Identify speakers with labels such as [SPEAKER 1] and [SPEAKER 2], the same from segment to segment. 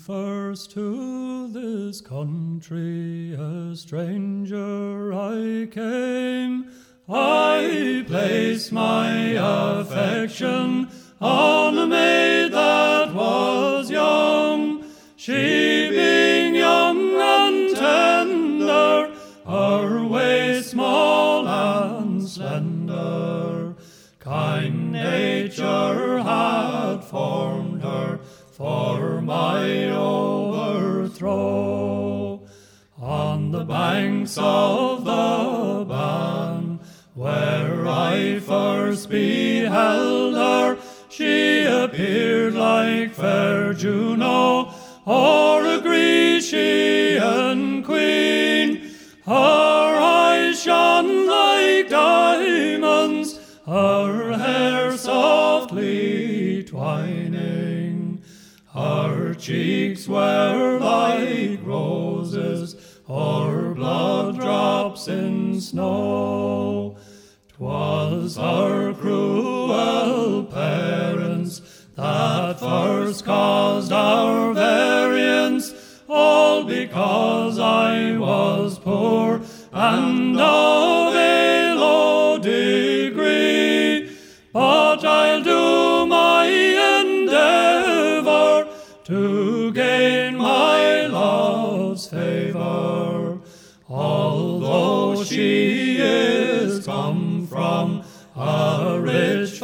[SPEAKER 1] First to this country a stranger I came. I placed my affection on a maid that was young. She being young and tender, her waist small and slender, kind nature had formed her for my overthrow. On the banks of the Bann, where I first beheld her, she appeared like fair Juno, or a Grecian queen. Her eyes shone like diamonds, her hair softly twining. Her cheeks were like roses, or blood drops in snow. 'Twas her cruel parents that first caused our variance, all because I was poor and of a low degree. But I'll do my endeavor to gain my love's favor, although she is come from a rich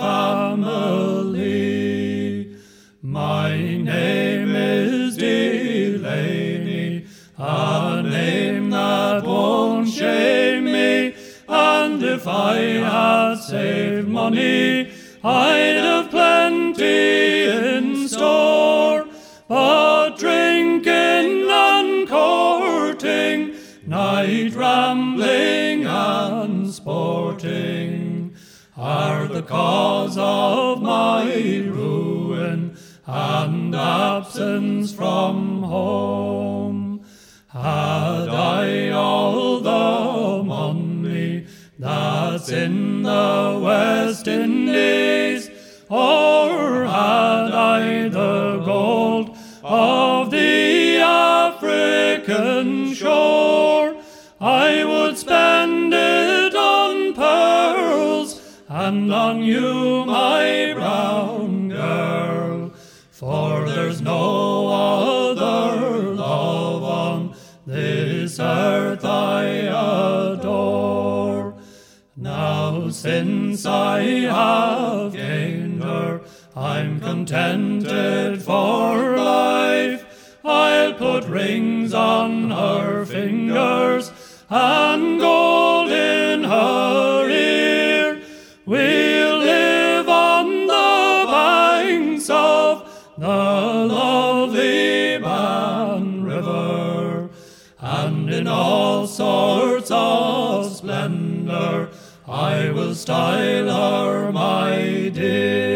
[SPEAKER 1] family. My name is Delaney, a name that won't shame me, and if I had saved money, I'd have plenty in store. But drinking and courting, night rambling and sporting, are the cause of my ruin and absence from home. Had I all the money that's in the West Indies, or had I the gold of the African shore, I would spend it on pearls and on you, my brown girl, for there's no other love on this earth I adore. Now since I have gained her, I'm contented for life. I'll put rings on her fingers and gold in her ear. We'll live on the banks of the lovely Bann River, and in all sorts of splendor I will style her my dear.